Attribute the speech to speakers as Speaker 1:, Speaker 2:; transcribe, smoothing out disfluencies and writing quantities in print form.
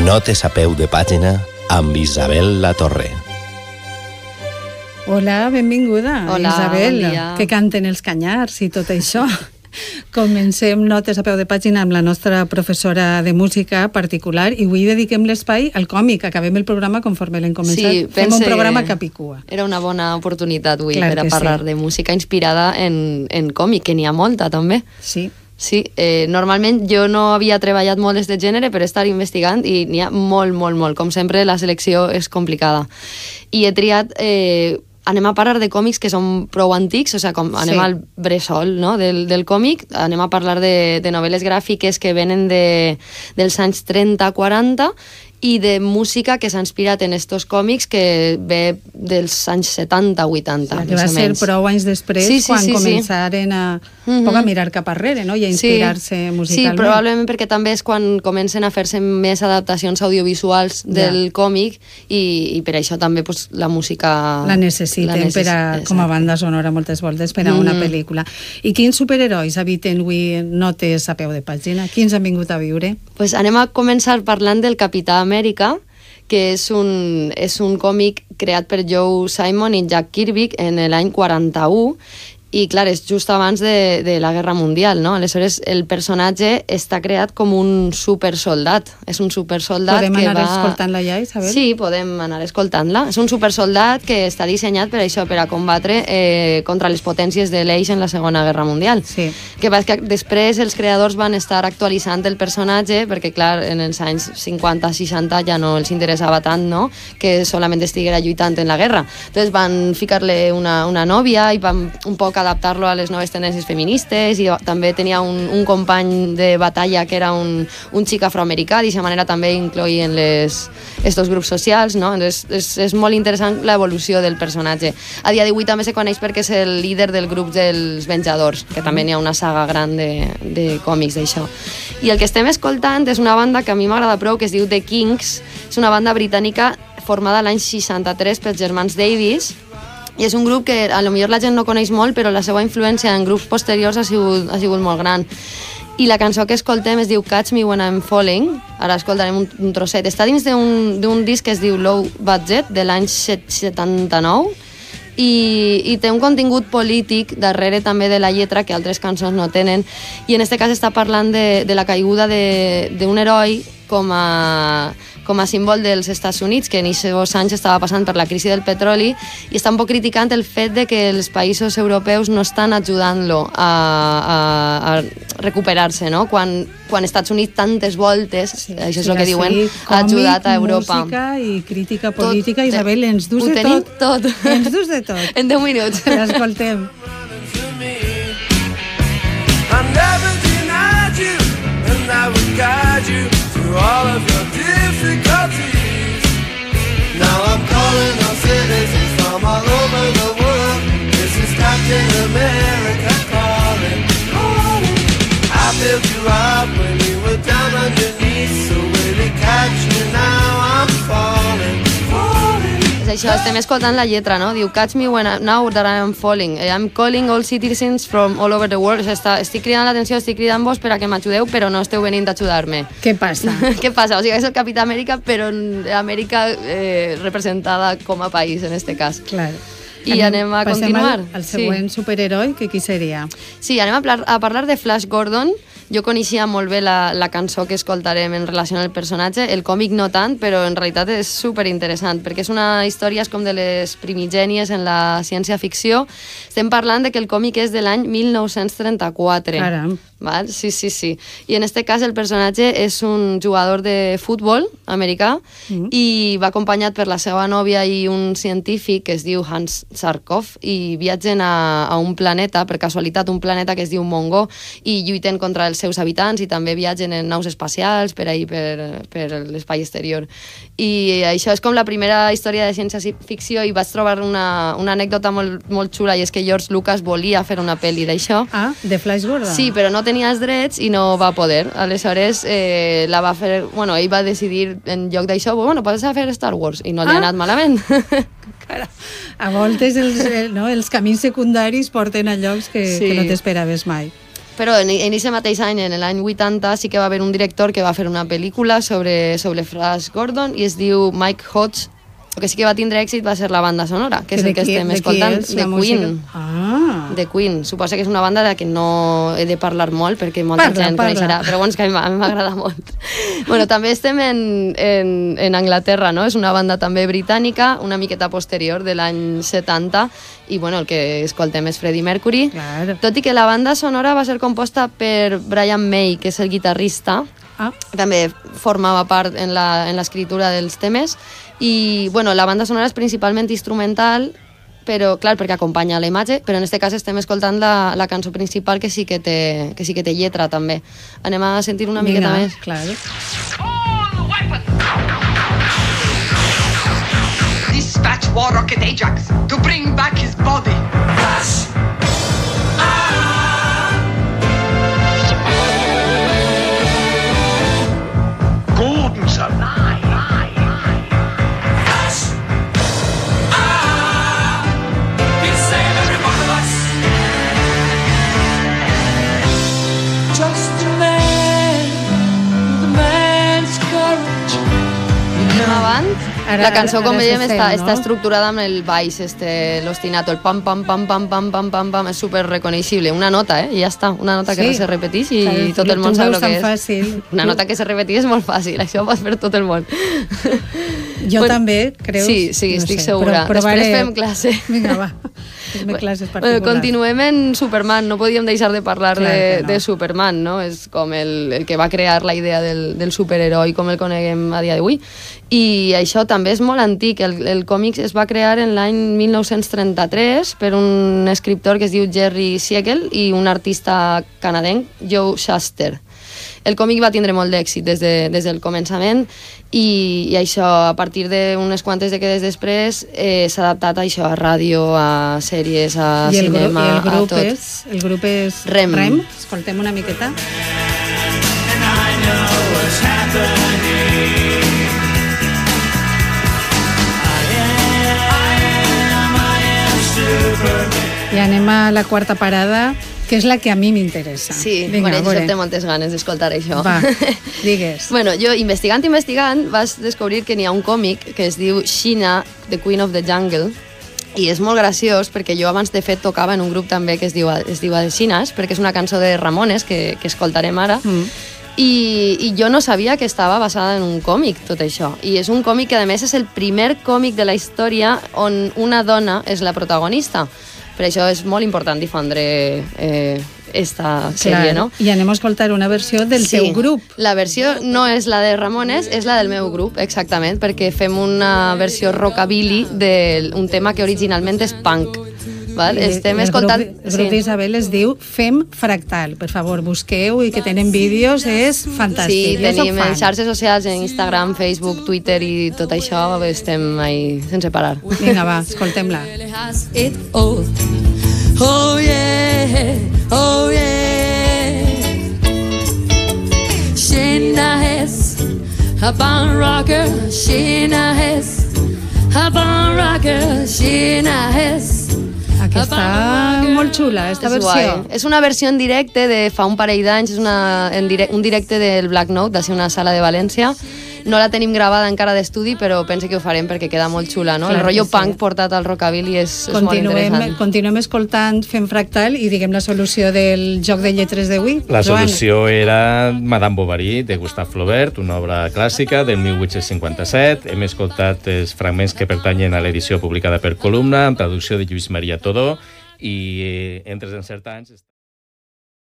Speaker 1: Notes a peu de pàgina amb Isabel Latorre.
Speaker 2: Hola, benvinguda.
Speaker 3: Hola,
Speaker 2: Isabel,
Speaker 3: bon dia.
Speaker 2: que canten els canyars i tot això. Comencem Notes a peu de pàgina amb la nostra professora de música particular i avui dediquem l'espai al còmic. Acabem el programa conforme l'hem començat.
Speaker 3: Sí,
Speaker 2: Fem un programa capicua.
Speaker 3: Era una bona oportunitat avui
Speaker 2: Clar
Speaker 3: per a
Speaker 2: que
Speaker 3: parlar
Speaker 2: sí.
Speaker 3: de música inspirada en còmic, que n'hi ha molta també.
Speaker 2: Sí.
Speaker 3: Sí, normalment jo no havia treballat molt aquest gènere, però he estat investigant i n'hi ha molt. Com sempre, la selecció és complicada. I he triat... anem a parlar de còmics que són prou antics, o sigui, anem al bressol, no?, del còmic. Anem a parlar de novel·les gràfiques que venen dels anys 30-40 i de música que s'ha inspirat en estos còmics que ve dels anys 70-80.
Speaker 2: Que va ser prou anys després quan començaren a poc a mirar cap arrere, no?, i a inspirar-se musicalment.
Speaker 3: Sí, probablement perquè també és quan comencen a fer-se més adaptacions audiovisuals del còmic i per això també la música...
Speaker 2: La necessiten com a banda sonora moltes voltes per a una pel·lícula. I quins superherois habiten avui Notes a peu de pàgina? Quins han vingut a viure?
Speaker 3: Pues anem a començar parlant del Capità Amèrica, que és un còmic creat per Joe Simon i Jack Kirby en l'any 41, i clar, és just abans de la Guerra Mundial, no? Aleshores el personatge està creat com un supersoldat. És un supersoldat que va...
Speaker 2: Podem anar escoltant-la ja, Isabel?
Speaker 3: Sí, podem anar escoltant-la. És un supersoldat que està dissenyat per això, per a combatre contra les potències de l'Eix en la Segona Guerra Mundial.
Speaker 2: Sí.
Speaker 3: Que va, que després els creadors van estar actualitzant el personatge perquè, clar, en els anys 50-60 ja no els interessava tant, no?, que solament estiguera lluitant en la guerra. Entonces van ficar-li una nòvia i van un poc adaptar-lo a les noves tendències feministes, i també tenia un company de batalla que era un xic afroamericà, d'aquesta manera també incloïen estos grups socials, no? Entonces és molt interessant l'evolució del personatge. A dia d'avui també se coneix perquè és el líder del grup dels Venjadors, que també n'hi ha una saga gran de còmics d'això. I el que estem escoltant és una banda que a mi m'agrada prou, que es diu The Kinks. És una banda britànica formada l'any 63 pels germans Davis, i és un grup que a lo millor la gent no coneix molt, però la seva influència en grups posteriors ha sigut molt gran. I la cançó que escoltem es diu Catch Me When I'm Falling. Ara escoltarem un trosset. Està dins d'un disc que es diu Low Budget, de l'any 79, i té un contingut polític darrere també de la lletra que altres cançons no tenen, i en aquest cas està parlant de la caiguda d'un heroi com a símbol dels Estats Units, que en aquests anys estava passant per la crisi del petroli, i està un poc criticant el fet de que els països europeus no estan ajudant-lo a recuperar-se, no? Quan Estats Units tantes voltes, això és el que diuen, ha ajudat a Europa.
Speaker 2: Música i crítica política, Isabel, ens dus de tot.
Speaker 3: Ho tenim tot.
Speaker 2: Ens dus de tot.
Speaker 3: En 10 minuts.
Speaker 2: L'escoltem.
Speaker 4: I never denied you, and I would guide you through all of your difficulties. Now I'm calling on citizens from all over the world. This is Captain America calling. I built you up when you were down on your knees, so will you catch me now? I'm falling.
Speaker 3: És això, estem escoltant la lletra, no? Diu, catch me now that I'm falling. I'm calling all citizens from all over the world. Estic cridant l'atenció, estic cridant vos per a que m'ajudeu, però no esteu venint a ajudar-me.
Speaker 2: Què passa?
Speaker 3: Què passa? O sigui, és el Capità Amèrica, però Amèrica representada com a país, en este cas.
Speaker 2: Clar.
Speaker 3: I anem a continuar.
Speaker 2: Passem al següent superheroi, que qui seria?
Speaker 3: Sí, anem a parlar de Flash Gordon. Jo coneixia molt bé la cançó que escoltarem en relació al personatge, el còmic no tant, però en realitat és superinteressant, perquè és una història com de les primigènies en la ciència-ficció. Estem parlant de que el còmic és de l'any 1934.
Speaker 2: Caram.
Speaker 3: Val? Sí. I en este cas el personatge és un jugador de futbol americà i va acompanyat per la seva nòvia i un científic que es diu Hans Zarkov, i viatgen a un planeta, per casualitat un planeta que es diu Mongo, i lluiten contra els seus habitants, i també viatgen en naus espacials per ahir, per l'espai exterior. I això és com la primera història de ciència-ficció, i vaig trobar una anècdota molt xula, i és que George Lucas volia fer una pel·li d'això.
Speaker 2: Ah, de Flash Gordon?
Speaker 3: Sí, però no tenia els drets i no va poder. Aleshores, la va fer... Bueno, ell va decidir, en lloc d'això, bueno, pots fer Star Wars, i no li ha anat malament.
Speaker 2: A voltes els camins secundaris porten a llocs que no t'esperaves mai.
Speaker 3: Però en aquest mateix any, en l'any 80, sí que va haver un director que va fer una pel·lícula sobre Flash Gordon i es diu Mike Hodge. El que sí que va tindre èxit va ser la banda sonora, que és el que estem escoltant, de Queen. De Queen. Suposa que és una banda de la que no he de parlar molt perquè molta gent coneixerà, però bueno, és que a mi m'agrada molt. Bueno, també estem en Anglaterra, no? És una banda també britànica, una miqueta posterior de l'any 70, i bueno, el que escoltem és Freddie Mercury.
Speaker 2: Claro.
Speaker 3: Tot i que la banda sonora va ser composta per Brian May, que és el guitarrista, també formava part en l'escriptura dels temes, i bueno, la banda sonora és principalment instrumental, però clar, perquè acompanya la imatge, però en aquest cas estem escoltant la cançó principal, que sí que té lletra també. Anem a sentir una miqueta més.
Speaker 2: Claro.
Speaker 5: Dispatch War Rocket Ajax to bring back his body. Flash. Gordon's alive. Flash. He'll save every one of us. Just a man with a man's courage.
Speaker 3: Abans, la cançó, com veiem, està estructurada amb el baix, l'ostinato, el pam, pam, pam, pam, pam, pam, pam, pam, és super reconeixible. Una nota, i ja està, una nota que se repeteix i tot el món sap el que és.
Speaker 2: Fàcil.
Speaker 3: Una nota que se repeteix és molt fàcil, això ho pots fer tot el món.
Speaker 2: Jo també, creus?
Speaker 3: Sí, estic segura. Després fem classe.
Speaker 2: Vinga, va. Fem classes particulars.
Speaker 3: Continuem en Superman, no podíem deixar de parlar de Superman, no? És com el que va crear la idea del superheroi com el coneguem a dia d'avui. I això també és molt antic. El còmic es va crear en l'any 1933 per un escriptor que es diu Jerry Siegel i un artista canadenc, Joe Shuster. El còmic va tindre molt d'èxit des del començament i això, a partir d'unes quantes dècades després, s'ha adaptat a això, a ràdio, a sèries, a cinema, a tot.
Speaker 2: El grup és
Speaker 3: Rem.
Speaker 2: Escoltem una miqueta.
Speaker 4: And I know what's happening. I am Superman.
Speaker 2: I anem a la quarta parada, que és la que a mi m'interessa.
Speaker 3: Sí,
Speaker 2: vinga,
Speaker 3: bueno, jo té moltes ganes d'escoltar això.
Speaker 2: Va, digues.
Speaker 3: Bueno, jo investigant vas descobrir que n'hi ha un còmic que es diu Sheena, The Queen of the Jungle, i és molt graciós perquè jo abans de fet tocava en un grup també que es diu The Sheenas, perquè és una cançó de Ramones que escoltarem ara, i jo no sabia que estava basada en un còmic, tot això. I és un còmic que, a més, és el primer còmic de la història on una dona és la protagonista. Per això és molt important difondre esta sèrie, no?
Speaker 2: I anem a escoltar una versió del teu grup.
Speaker 3: La versió no és la de Ramones, és la del meu grup, exactament, perquè fem una versió rockabilly d'un tema que originalment és punk. Estem escoltant...
Speaker 2: El grup d'Isabel es diu Fem Fractal. Per favor, busqueu i que tenen vídeos, és fantàstic.
Speaker 3: Sí, tenim xarxes socials en Instagram, Facebook, Twitter i tot això, estem ahí sense parar.
Speaker 2: Vinga, va, escoltem-la.
Speaker 5: Oh yeah, oh yeah. Sheena has a barn rocker, Sheena has a barn rocker, Sheena has.
Speaker 2: Aquesta molt xula, aquesta versió.
Speaker 3: És una versió en directe de fa un parell d'anys, és un directe del Black Note, de ser una sala de València. No la tenim gravada encara d'estudi, però pense que ho farem perquè queda molt xula, no? El rotllo punk portat al rockabilly és molt interessant.
Speaker 2: Continuem escoltant Fem Fractal i diguem la solució del joc de lletres d'avui.
Speaker 1: La solució era Madame Bovary, de Gustave Flaubert, una obra clàssica del 1857. Hem escoltat els fragments que pertanyen a l'edició publicada per Columna, amb traducció de Lluís Maria Todó, i entre els encertants...